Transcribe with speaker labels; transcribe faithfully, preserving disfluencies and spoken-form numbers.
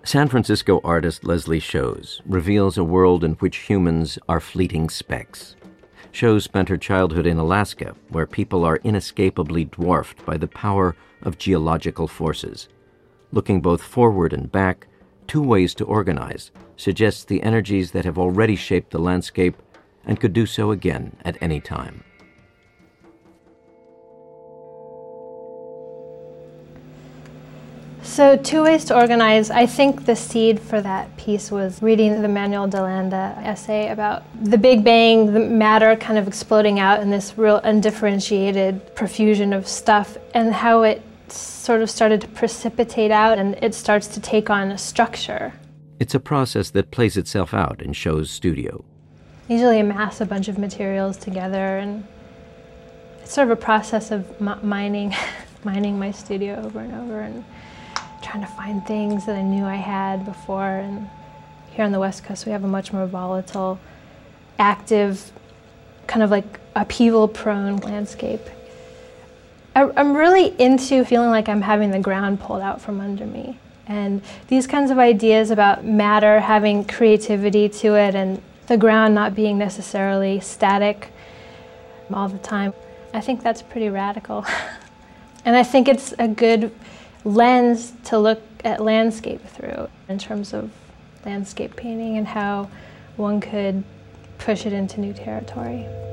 Speaker 1: San Francisco artist Leslie Shows reveals a world in which humans are fleeting specks. Shows spent her childhood in Alaska, where people are inescapably dwarfed by the power of geological forces. Looking both forward and back, Two Ways to Organize suggests the energies that have already shaped the landscape and could do so again at any time.
Speaker 2: So Two Ways to Organize, I think the seed for that piece was reading the Manuel Delanda essay about the Big Bang, the matter kind of exploding out in this real undifferentiated profusion of stuff, and how it sort of started to precipitate out and it starts to take on a structure.
Speaker 1: It's a process that plays itself out in Show's studio.
Speaker 2: I usually amass a bunch of materials together, and it's sort of a process of m- mining, mining my studio over and over and trying to find things that I knew I had before. And here on the West Coast, we have a much more volatile, active, kind of like upheaval-prone landscape. I, I'm really into feeling like I'm having the ground pulled out from under me. And these kinds of ideas about matter having creativity to it and the ground not being necessarily static all the time, I think that's pretty radical. And I think it's a good lens to look at landscape through in terms of landscape painting and how one could push it into new territory.